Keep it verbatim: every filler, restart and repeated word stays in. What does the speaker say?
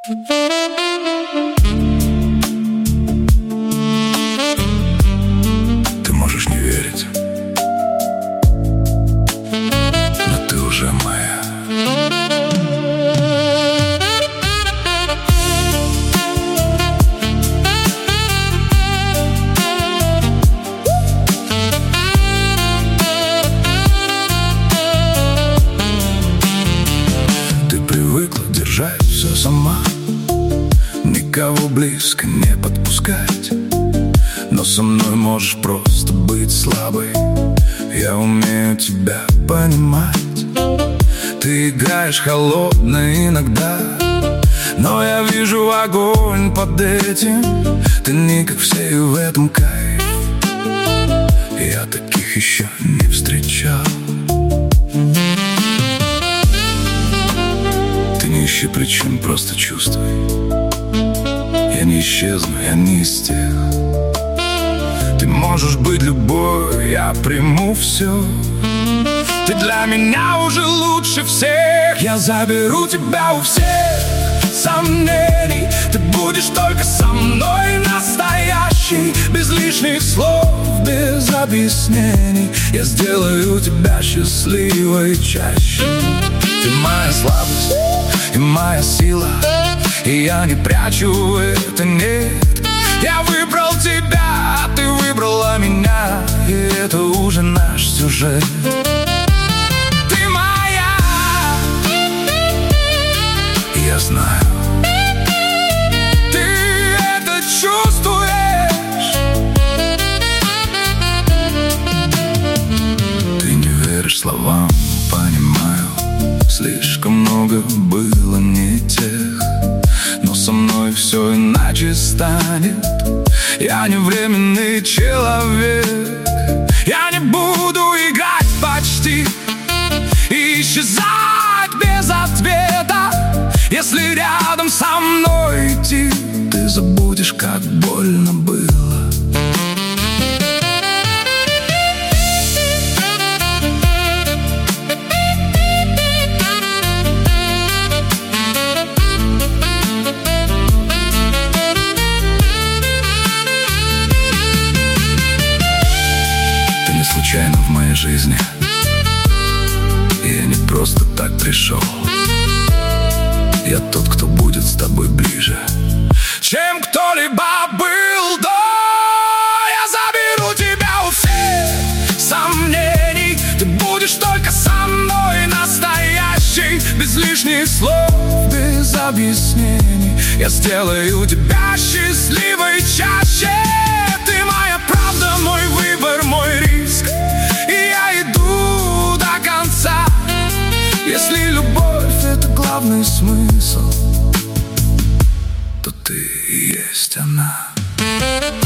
Ты можешь не верить, но ты уже моя. Ты привыкла держать все сама, никого близко не подпускать. Но со мной можешь просто быть слабой, я умею тебя понимать. Ты играешь холодно иногда, но я вижу огонь под этим. Ты не как все, и в этом кайф. Я таких еще не встречал. Ты не ищи причин, просто чувствуй. Я не исчезну, я не из тех. Ты можешь быть любой, я приму все. Ты для меня уже лучше всех. Я заберу тебя у всех сомнений. Ты будешь только со мной настоящий, без лишних слов, без объяснений. Я сделаю тебя счастливой чаще. Ты моя слабость и моя сила, и я не прячу это, нет. Я выбрал тебя, а ты выбрала меня, и это уже наш сюжет. Ты моя, я знаю, ты это чувствуешь. Ты не веришь словам, понимаю, слишком много было не тех. Но со мной все иначе станет. Я не временный человек. Я не буду играть почти и исчезать без ответа. Если рядом со мной идти, ты забудешь, как больно было. Случайно в моей жизни, я не просто так пришел. Я тот, кто будет с тобой ближе, чем кто-либо был до. Я заберу тебя у всех сомнений. Ты будешь только со мной настоящий, без лишних слов, без объяснений. Я сделаю тебя счастливой чаще. Ты моя правда, мой выбор, мой риск, и я иду до конца. Если любовь — это главный смысл, то ты и есть она.